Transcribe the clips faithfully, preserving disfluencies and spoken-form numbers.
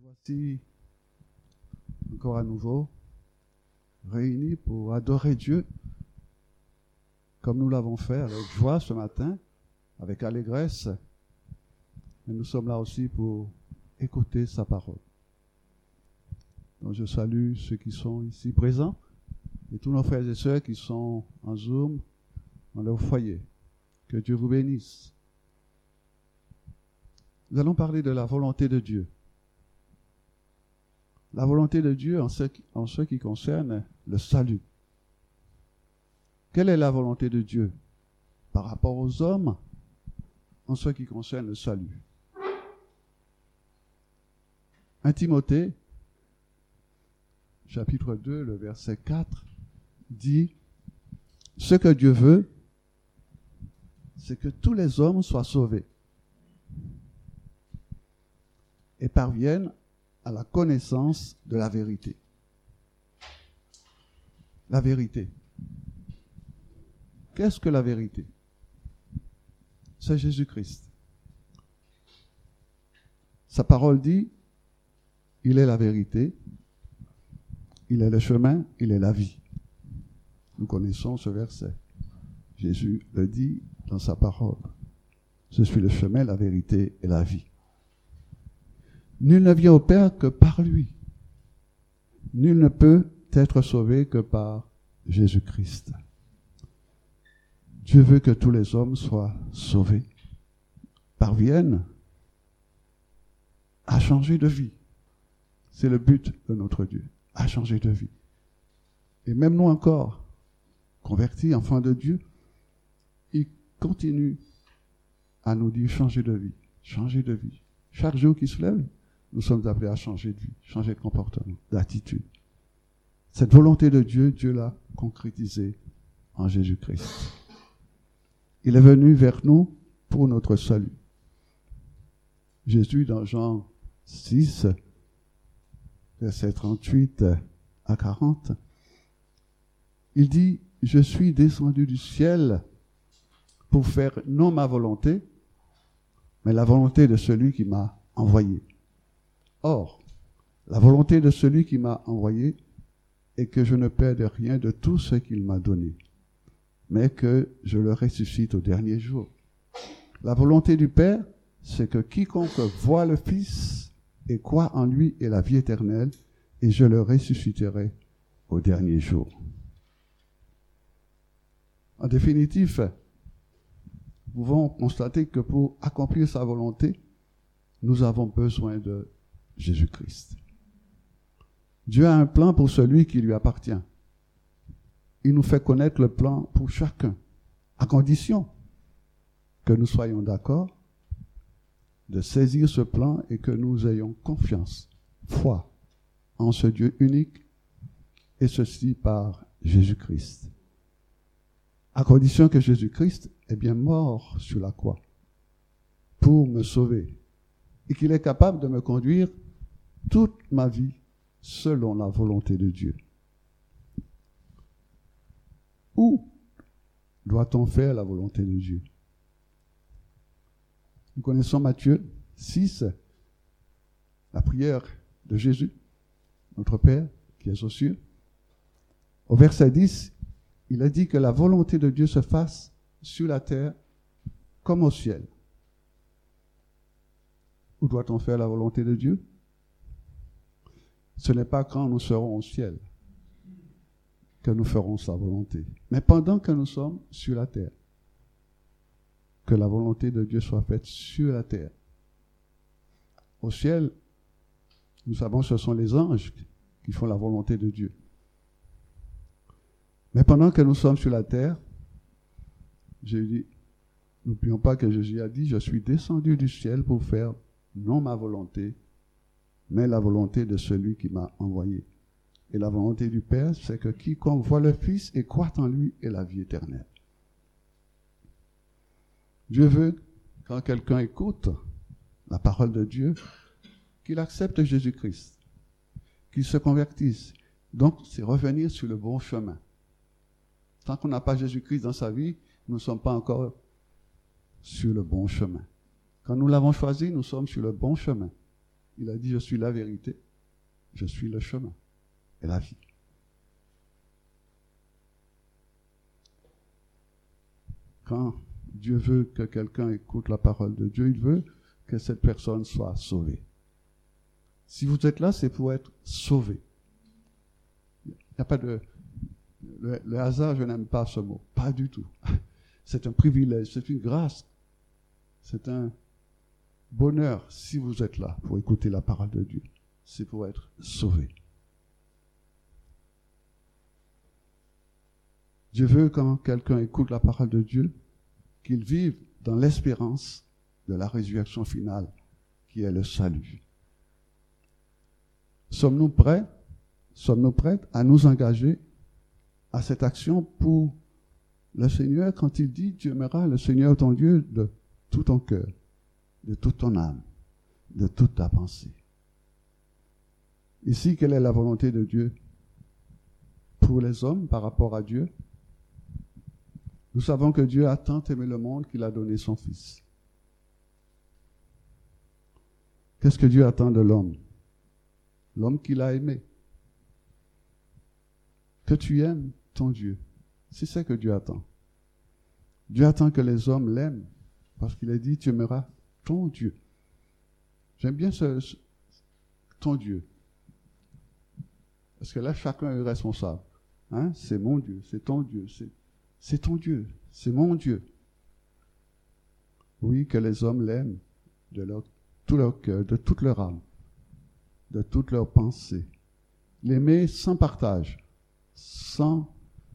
voici encore à nouveau réunis pour adorer Dieu comme nous l'avons fait avec joie ce matin, avec allégresse. Et nous sommes là aussi pour écouter sa parole. Donc je salue ceux qui sont ici présents et tous nos frères et sœurs qui sont en Zoom, dans leur foyer. Que Dieu vous bénisse. Nous allons parler de la volonté de Dieu. La volonté de Dieu en ce qui, en ce qui concerne le salut. Quelle est la volonté de Dieu par rapport aux hommes en ce qui concerne le salut? un Timothée, chapitre deux, le verset quatre, dit « Ce que Dieu veut, c'est que tous les hommes soient sauvés et parviennent à la connaissance de la vérité. » La vérité. Qu'est-ce que la vérité? C'est Jésus-Christ. Sa parole dit, il est la vérité, il est le chemin, il est la vie. Nous connaissons ce verset. Jésus le dit dans sa parole. Je suis le chemin, la vérité et la vie. Nul ne vient au Père que par lui. Nul ne peut être sauvé que par Jésus-Christ. Dieu veut que tous les hommes soient sauvés, parviennent à changer de vie. C'est le but de notre Dieu, à changer de vie. Et même nous encore, convertis, enfants de Dieu, il continue à nous dire changer de vie, changer de vie. Chaque jour qui se lève, nous sommes appelés à changer de vie, changer de comportement, d'attitude. Cette volonté de Dieu, Dieu l'a concrétisée en Jésus-Christ. Il est venu vers nous pour notre salut. Jésus, dans Jean six, versets trente-huit à quarante, il dit « Je suis descendu du ciel pour faire non ma volonté, mais la volonté de celui qui m'a envoyé. Or, la volonté de celui qui m'a envoyé est que je ne perde rien de tout ce qu'il m'a donné, mais que je le ressuscite au dernier jour. La volonté du Père, c'est que quiconque voit le Fils et croit en lui ait la vie éternelle, et je le ressusciterai au dernier jour. » En définitive, nous pouvons constater que pour accomplir sa volonté, nous avons besoin de Jésus-Christ. Dieu a un plan pour celui qui lui appartient. Il nous fait connaître le plan pour chacun, à condition que nous soyons d'accord de saisir ce plan et que nous ayons confiance, foi en ce Dieu unique, et ceci par Jésus-Christ. À condition que Jésus-Christ est bien mort sur la croix pour me sauver et qu'il est capable de me conduire toute ma vie selon la volonté de Dieu. Où doit-on faire la volonté de Dieu? Nous connaissons Matthieu six, la prière de Jésus, notre Père qui est aux cieux. Au verset dix, il a dit que la volonté de Dieu se fasse sur la terre comme au ciel. Où doit-on faire la volonté de Dieu? Ce n'est pas quand nous serons au ciel que nous ferons sa volonté, mais pendant que nous sommes sur la terre. Que la volonté de Dieu soit faite sur la terre. Au ciel, nous savons que ce sont les anges qui font la volonté de Dieu. Mais pendant que nous sommes sur la terre, j'ai dit, n'oublions pas que Jésus a dit, je suis descendu du ciel pour faire non ma volonté, mais la volonté de celui qui m'a envoyé. Et la volonté du Père, c'est que quiconque voit le Fils et croit en lui ait la vie éternelle. Dieu veut, quand quelqu'un écoute la parole de Dieu, qu'il accepte Jésus-Christ, qu'il se convertisse. Donc, c'est revenir sur le bon chemin. Tant qu'on n'a pas Jésus-Christ dans sa vie, nous ne sommes pas encore sur le bon chemin. Quand nous l'avons choisi, nous sommes sur le bon chemin. Il a dit, je suis la vérité, je suis le chemin et la vie. Quand Dieu veut que quelqu'un écoute la parole de Dieu, il veut que cette personne soit sauvée. Si vous êtes là, c'est pour être sauvé. Il n'y a pas de... Le, le hasard, je n'aime pas ce mot. Pas du tout. C'est un privilège, c'est une grâce. C'est un bonheur si vous êtes là pour écouter la parole de Dieu. C'est pour être sauvé. Dieu veut, quand quelqu'un écoute la parole de Dieu, qu'il vive dans l'espérance de la résurrection finale, qui est le salut. Sommes-nous prêts, sommes-nous prêts à nous engager à cette action pour le Seigneur quand il dit « Tu aimeras le Seigneur ton Dieu de tout ton cœur, de toute ton âme, de toute ta pensée ». Ici, quelle est la volonté de Dieu pour les hommes par rapport à Dieu? Nous savons que Dieu a tant aimé le monde qu'il a donné son Fils. Qu'est-ce que Dieu attend de l'homme? L'homme qu'il a aimé. Que tu aimes ton Dieu. C'est ce que Dieu attend. Dieu attend que les hommes l'aiment parce qu'il a dit, tu aimeras ton Dieu. J'aime bien ce, ce ton Dieu. Parce que là, chacun est responsable. Hein? C'est mon Dieu, c'est ton Dieu, c'est, c'est ton Dieu, c'est mon Dieu. Oui, que les hommes l'aiment de leur, tout leur cœur, de toute leur âme, de toute leur pensée. L'aimer sans partage, sans...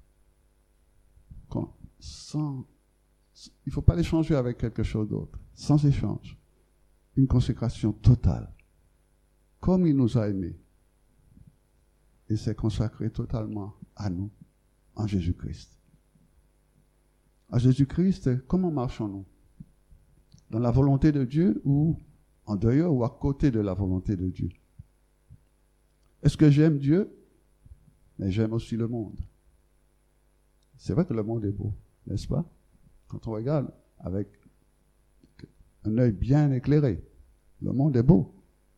sans il ne faut pas l'échanger avec quelque chose d'autre, sans échange. Une consécration totale. Comme il nous a aimés. Et s'est consacré totalement à nous, en Jésus-Christ. En Jésus-Christ, comment marchons-nous? Dans la volonté de Dieu ou en dehors ou à côté de la volonté de Dieu? Est-ce que j'aime Dieu? Mais j'aime aussi le monde. C'est vrai que le monde est beau, n'est-ce pas? Quand on regarde avec un œil bien éclairé, le monde est beau.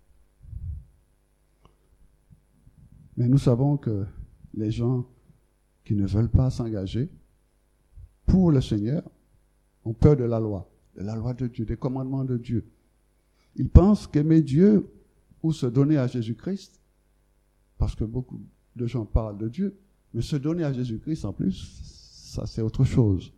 Mais nous savons que les gens qui ne veulent pas s'engager pour le Seigneur ont peur de la loi, de la loi de Dieu, des commandements de Dieu. Ils pensent qu'aimer Dieu ou se donner à Jésus-Christ, parce que beaucoup de gens parlent de Dieu, mais se donner à Jésus-Christ en plus, ça c'est autre chose.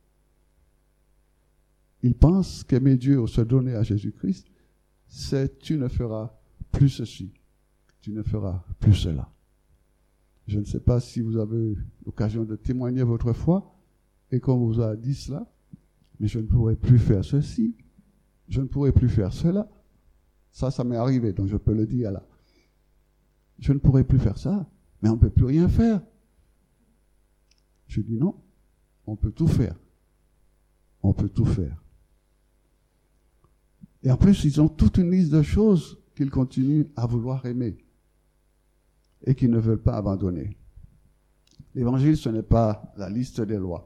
Ils pensent qu'aimer Dieu ou se donner à Jésus-Christ, c'est tu ne feras plus ceci, tu ne feras plus cela. Je ne sais pas si vous avez eu l'occasion de témoigner votre foi et qu'on vous a dit cela, mais je ne pourrai plus faire ceci, je ne pourrai plus faire cela. Ça, ça m'est arrivé, donc je peux le dire là. Je ne pourrai plus faire ça, mais on ne peut plus rien faire. Je dis non, on peut tout faire. On peut tout faire. Et en plus, ils ont toute une liste de choses qu'ils continuent à vouloir aimer et qu'ils ne veulent pas abandonner. L'évangile, ce n'est pas la liste des lois.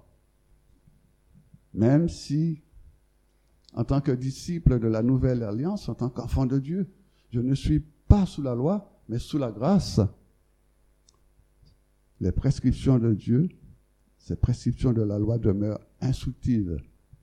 Même si, en tant que disciple de la nouvelle alliance, en tant qu'enfant de Dieu, je ne suis pas sous la loi, mais sous la grâce. Les prescriptions de Dieu, ces prescriptions de la loi demeurent instructives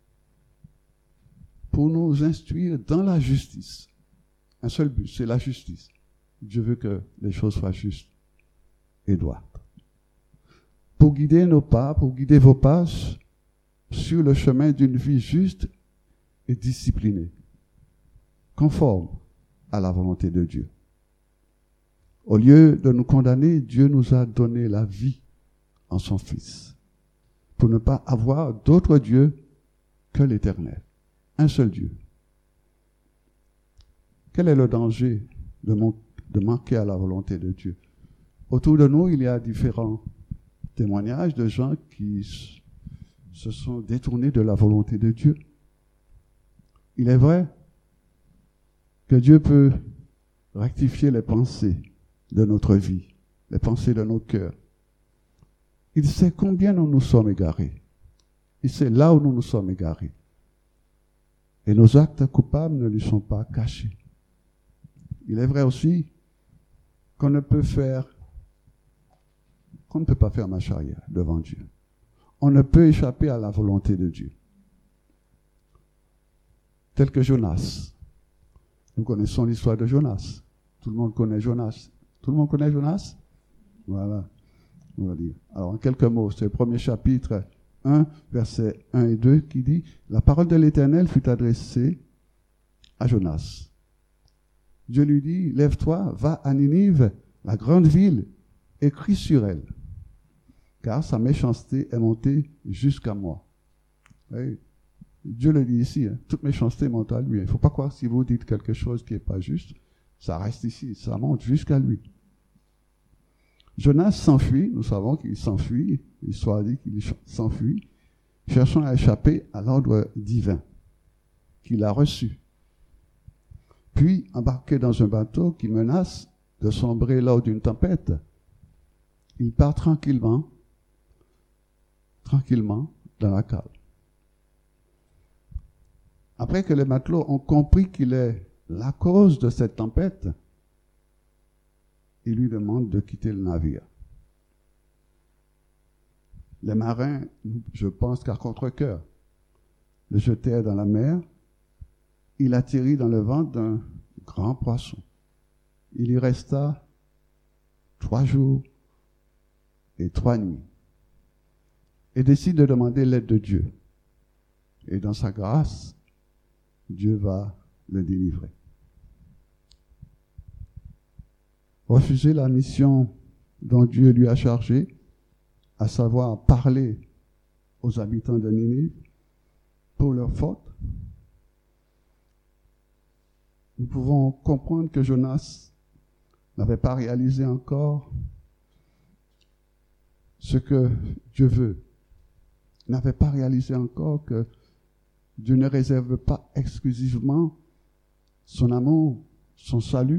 pour nous instruire dans la justice. Un seul but, c'est la justice. Dieu veut que les choses soient justes et droites. Pour guider nos pas, pour guider vos pas sur le chemin d'une vie juste et disciplinée, conforme à la volonté de Dieu. Au lieu de nous condamner, Dieu nous a donné la vie en son Fils, pour ne pas avoir d'autre Dieu que l'Éternel. Un seul Dieu. Quel est le danger de, mon, de manquer à la volonté de Dieu? Autour de nous, il y a différents témoignages de gens qui se sont détournés de la volonté de Dieu. Il est vrai que Dieu peut rectifier les pensées de notre vie, les pensées de nos cœurs. Il sait combien nous nous sommes égarés. Il sait là où nous nous sommes égarés. Et nos actes coupables ne lui sont pas cachés. il est vrai aussi qu'on ne peut faire, qu'on ne peut pas faire marche arrière devant Dieu. On ne peut échapper à la volonté de Dieu. Tel que Jonas. Nous connaissons l'histoire de Jonas. Tout le monde connaît Jonas. Tout le monde connaît Jonas? Voilà. On va dire. Alors, en quelques mots, c'est le premier chapitre un, versets un et deux, qui dit « La parole de l'Éternel fut adressée à Jonas. Dieu lui dit, lève-toi, va à Ninive, la grande ville, et crie sur elle, car sa méchanceté est montée jusqu'à moi. » Oui. Dieu le dit ici, hein, toute méchanceté monte à lui. Il ne faut pas croire si vous dites quelque chose qui n'est pas juste, ça reste ici, ça monte jusqu'à lui. Jonas s'enfuit, nous savons qu'il s'enfuit, l'histoire dit qu'il s'enfuit, cherchant à échapper à l'ordre divin qu'il a reçu. Puis, embarqué dans un bateau qui menace de sombrer lors d'une tempête, il part tranquillement, tranquillement dans la cale. Après que les matelots ont compris qu'il est la cause de cette tempête, ils lui demandent de quitter le navire. Les marins, je pense qu'à contre-cœur, le jetèrent dans la mer. Il atterrit dans le ventre d'un grand poisson. Il y resta trois jours et trois nuits et décide de demander l'aide de Dieu. Et dans sa grâce, Dieu va le délivrer. Refuser la mission dont Dieu lui a chargé, à savoir parler aux habitants de Ninive pour leurs fautes. Nous pouvons comprendre que Jonas n'avait pas réalisé encore ce que Dieu veut. Il n'avait pas réalisé encore que Dieu ne réserve pas exclusivement son amour, son salut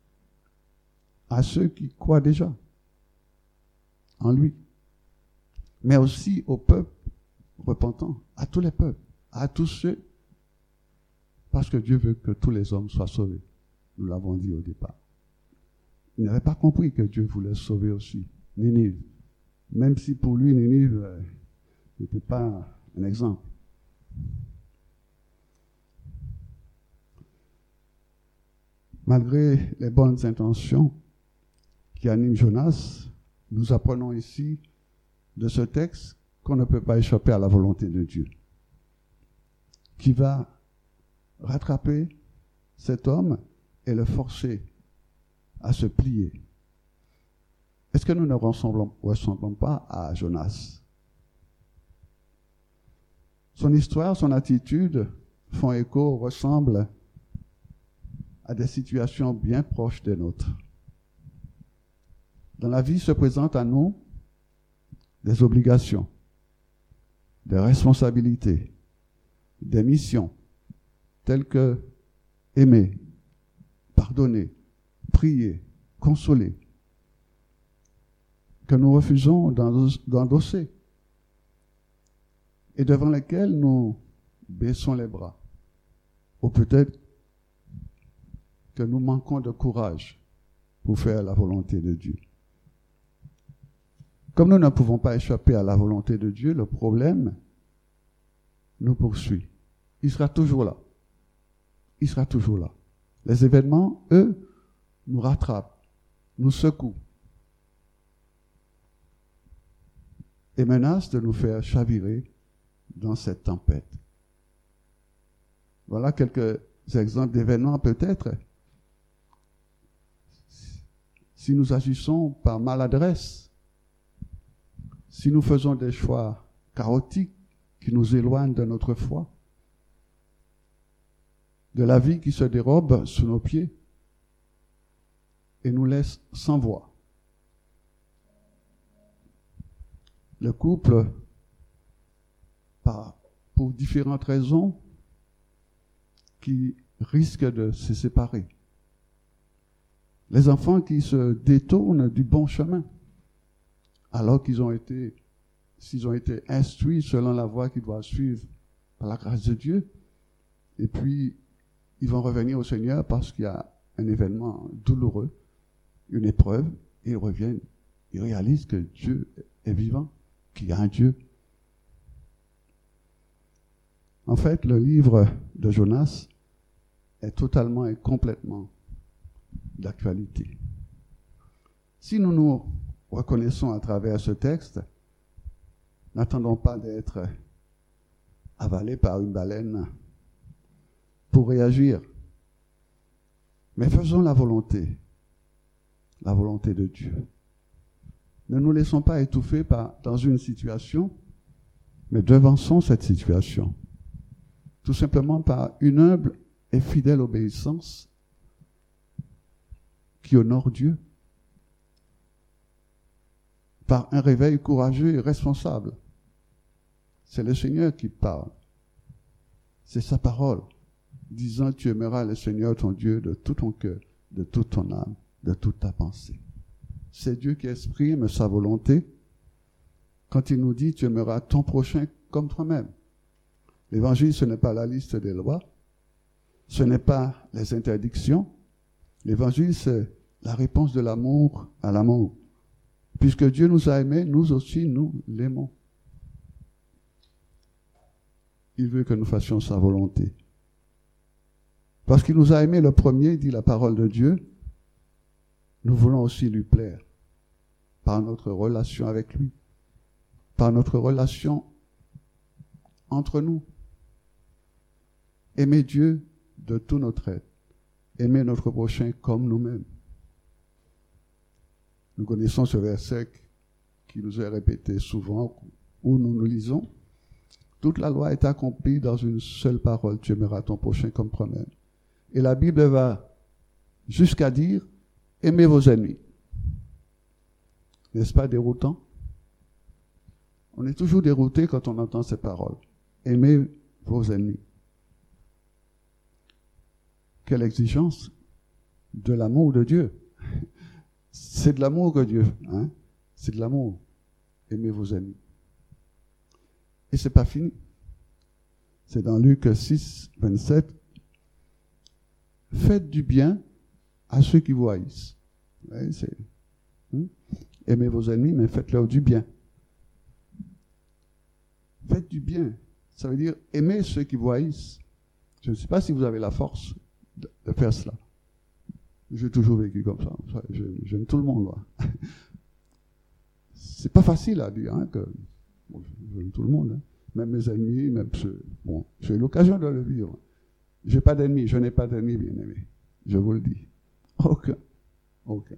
à ceux qui croient déjà en lui, mais aussi au peuple repentant, à tous les peuples, à tous ceux, parce que Dieu veut que tous les hommes soient sauvés. Nous l'avons dit au départ. Il n'avait pas compris que Dieu voulait sauver aussi Ninive, même si pour lui Ninive euh, n'était pas un exemple. Malgré les bonnes intentions qui animent Jonas, nous apprenons ici de ce texte qu'on ne peut pas échapper à la volonté de Dieu, qui va rattraper cet homme et le forcer à se plier. Est-ce que nous ne ressemblons, ressemblons pas à Jonas? Son histoire, son attitude font écho, ressemblent à des situations bien proches des nôtres. Dans la vie se présentent à nous des obligations, des responsabilités, des missions, telles que aimer, pardonner, prier, consoler, que nous refusons d'endosser et devant lesquelles nous baissons les bras, ou peut-être que nous manquons de courage pour faire la volonté de Dieu. Comme nous ne pouvons pas échapper à la volonté de Dieu, le problème nous poursuit. Il sera toujours là. Il sera toujours là. Les événements, eux, nous rattrapent, nous secouent et menacent de nous faire chavirer dans cette tempête. Voilà quelques exemples d'événements peut-être. Si nous agissons par maladresse, si nous faisons des choix chaotiques qui nous éloignent de notre foi, de la vie qui se dérobe sous nos pieds et nous laisse sans voix. Le couple, par, pour différentes raisons, qui risque de se séparer. Les enfants qui se détournent du bon chemin, alors qu'ils ont été, s'ils ont été instruits selon la voie qu'ils doivent suivre par la grâce de Dieu, et puis ils vont revenir au Seigneur parce qu'il y a un événement douloureux, une épreuve, ils reviennent, ils réalisent que Dieu est vivant, qu'il y a un Dieu. En fait, le livre de Jonas est totalement et complètement d'actualité. Si nous nous reconnaissons à travers ce texte, n'attendons pas d'être avalés par une baleine pour réagir, mais faisons la volonté, la volonté de Dieu. Ne nous laissons pas étouffer par, dans une situation, mais devançons cette situation, tout simplement par une humble et fidèle obéissance qui honore Dieu, par un réveil courageux et responsable. C'est le Seigneur qui parle. C'est sa parole, disant: tu aimeras le Seigneur ton Dieu de tout ton cœur, de toute ton âme, de toute ta pensée. C'est Dieu qui exprime sa volonté quand il nous dit: tu aimeras ton prochain comme toi-même. L'évangile, ce n'est pas la liste des lois, ce n'est pas les interdictions. L'évangile, c'est la réponse de l'amour à l'amour. Puisque Dieu nous a aimés, nous aussi, nous l'aimons. Il veut que nous fassions sa volonté. Parce qu'il nous a aimés le premier, dit la parole de Dieu, nous voulons aussi lui plaire par notre relation avec lui, par notre relation entre nous. Aimer Dieu de tout notre être, aimer notre prochain comme nous-mêmes. Nous connaissons ce verset qui nous est répété souvent, où nous nous lisons: toute la loi est accomplie dans une seule parole, tu aimeras ton prochain comme toi-même. Et la Bible va jusqu'à dire: aimez vos ennemis. N'est-ce pas déroutant? On est toujours dérouté quand on entend ces paroles. Aimez vos ennemis. Quelle exigence de l'amour de Dieu. C'est de l'amour que Dieu, hein? C'est de l'amour. Aimez vos ennemis. Et c'est pas fini. C'est dans Luc six, vingt-sept. Faites du bien à ceux qui vous haïssent. Ouais, c'est, hein? Aimez vos ennemis, mais faites-leur du bien. Faites du bien. Ça veut dire aimer ceux qui vous haïssent. Je ne sais pas si vous avez la force de, de faire cela. J'ai toujours vécu comme ça. J'aime tout le monde. Là. C'est pas facile à dire, hein, que bon, j'aime tout le monde, hein. Même mes ennemis, même ceux. Bon, j'ai eu l'occasion de le vivre. J'ai pas d'ennemis, je n'ai pas d'ennemis, bien aimé. Je vous le dis. Aucun. Aucun.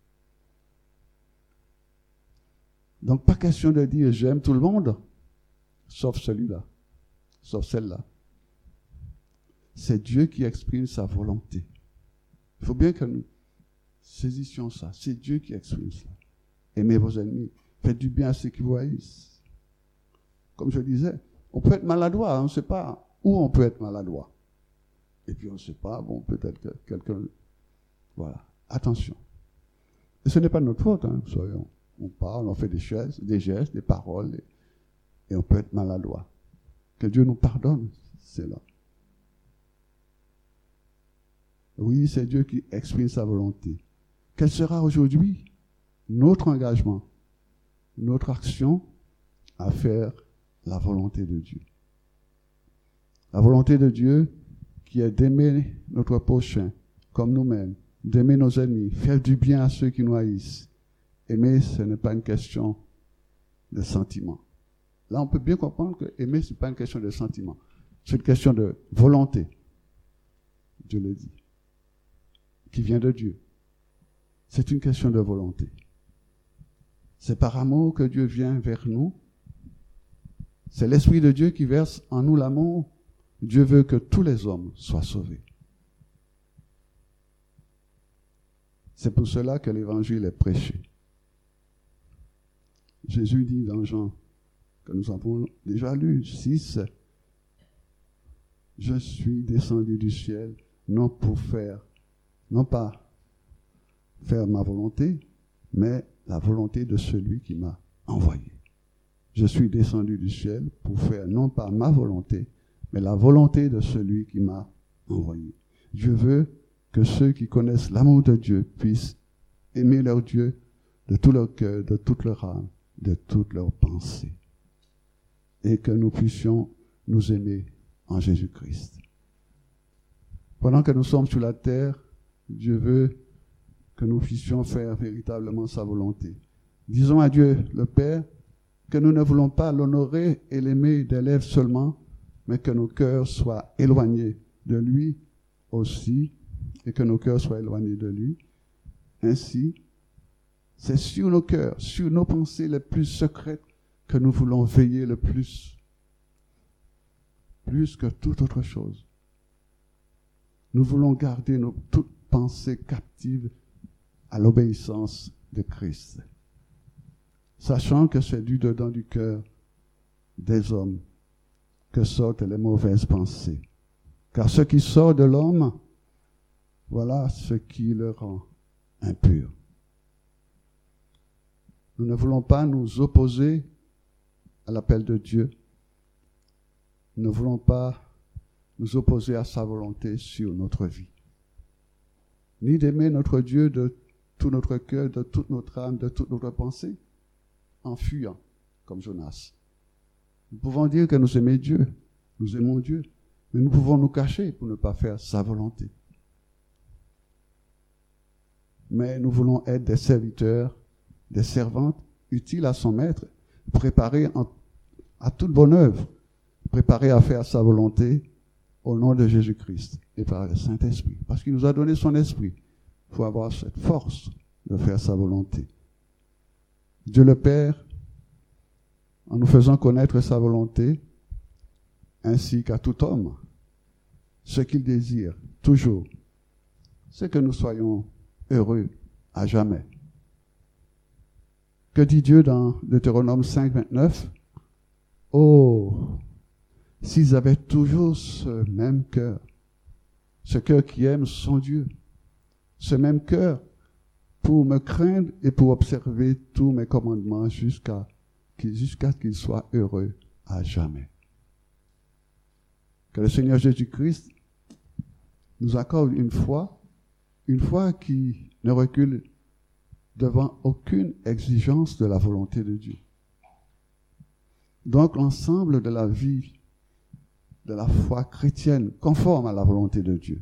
Donc, pas question de dire j'aime tout le monde, sauf celui-là, sauf celle-là. C'est Dieu qui exprime sa volonté. Il faut bien que nous saisissions ça. C'est Dieu qui exprime ça. Aimez vos ennemis. Faites du bien à ceux qui vous haïssent. Comme je disais, on peut être maladroit, on ne sait pas où on peut être maladroit. Et puis on ne sait pas, bon, peut-être que quelqu'un... Voilà, attention. Et ce n'est pas de notre faute, hein. Soyons, on parle, on fait des gestes, des gestes, des paroles, et, et on peut être maladroit. Que Dieu nous pardonne, c'est là. Oui, c'est Dieu qui exprime sa volonté. Quel sera aujourd'hui notre engagement, notre action à faire la volonté de Dieu? La volonté de Dieu qui est d'aimer notre prochain comme nous-mêmes, d'aimer nos ennemis, faire du bien à ceux qui nous haïssent. Aimer, ce n'est pas une question de sentiment. Là, on peut bien comprendre que aimer, ce n'est pas une question de sentiment. C'est une question de volonté. Dieu le dit. Qui vient de Dieu. C'est une question de volonté. C'est par amour que Dieu vient vers nous. C'est l'Esprit de Dieu qui verse en nous l'amour. Dieu veut que tous les hommes soient sauvés. C'est pour cela que l'évangile est prêché. Jésus dit dans Jean, que nous avons déjà lu, six, « Je suis descendu du ciel, non pour faire, non pas faire ma volonté, mais la volonté de celui qui m'a envoyé. Je suis descendu du ciel pour faire non pas ma volonté, mais la volonté de celui qui m'a envoyé. » Dieu veut que ceux qui connaissent l'amour de Dieu puissent aimer leur Dieu de tout leur cœur, de toute leur âme, de toute leur pensée. Et que nous puissions nous aimer en Jésus-Christ. Pendant que nous sommes sur la terre, Dieu veut que nous puissions faire véritablement sa volonté. Disons à Dieu, le Père, que nous ne voulons pas l'honorer et l'aimer des lèvres seulement, mais que nos cœurs soient éloignés de lui aussi, et que nos cœurs soient éloignés de lui. Ainsi, c'est sur nos cœurs, sur nos pensées les plus secrètes que nous voulons veiller le plus, plus que toute autre chose. Nous voulons garder nos toutes pensées captives à l'obéissance de Christ, sachant que c'est du dedans du cœur des hommes que sortent les mauvaises pensées. Car ce qui sort de l'homme, voilà ce qui le rend impur. Nous ne voulons pas nous opposer à l'appel de Dieu. Nous ne voulons pas nous opposer à sa volonté sur notre vie. Ni d'aimer notre Dieu de tout notre cœur, de toute notre âme, de toute notre pensée, en fuyant, comme Jonas. Nous pouvons dire que nous aimons Dieu, nous aimons Dieu, mais nous pouvons nous cacher pour ne pas faire sa volonté. Mais nous voulons être des serviteurs, des servantes utiles à son maître, préparés en, à toute bonne œuvre, préparés à faire sa volonté au nom de Jésus-Christ et par le Saint-Esprit. Parce qu'il nous a donné son esprit. Il faut avoir cette force de faire sa volonté. Dieu le Père, en nous faisant connaître sa volonté, ainsi qu'à tout homme, ce qu'il désire toujours, c'est que nous soyons heureux à jamais. Que dit Dieu dans Deutéronome cinq, vingt-neuf? Oh, s'ils avaient toujours ce même cœur, ce cœur qui aime son Dieu, ce même cœur pour me craindre et pour observer tous mes commandements jusqu'à jusqu'à ce qu'ils soient heureux à jamais. Que le Seigneur Jésus-Christ nous accorde une foi, une foi qui ne recule devant aucune exigence de la volonté de Dieu. Donc l'ensemble de la vie, de la foi chrétienne, conforme à la volonté de Dieu.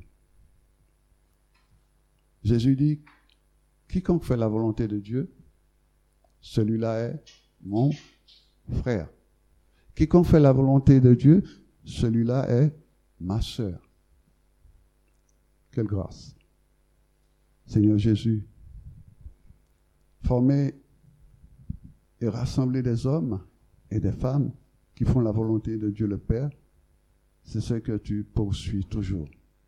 Jésus dit, quiconque fait la volonté de Dieu, celui-là est mon frère. Quiconque fait la volonté de Dieu, celui-là est ma sœur. Quelle grâce. Seigneur Jésus, former et rassembler des hommes et des femmes qui font la volonté de Dieu le Père, c'est ce que tu poursuis toujours.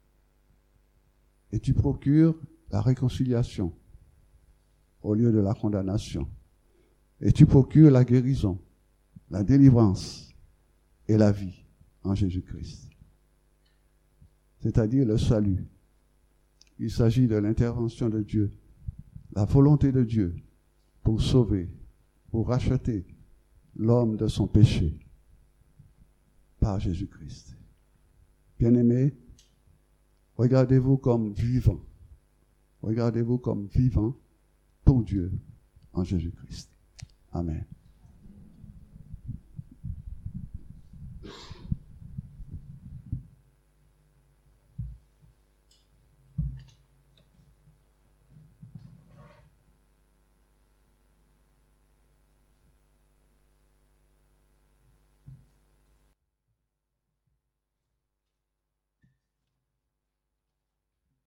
Et tu procures la réconciliation au lieu de la condamnation. Et tu procures la guérison, la délivrance et la vie en Jésus-Christ. C'est-à-dire le salut. Il s'agit de l'intervention de Dieu, la volonté de Dieu pour sauver, pour racheter l'homme de son péché par Jésus-Christ. Bien-aimés, regardez-vous comme vivants. Regardez-vous comme vivants pour Dieu en Jésus-Christ. Amen.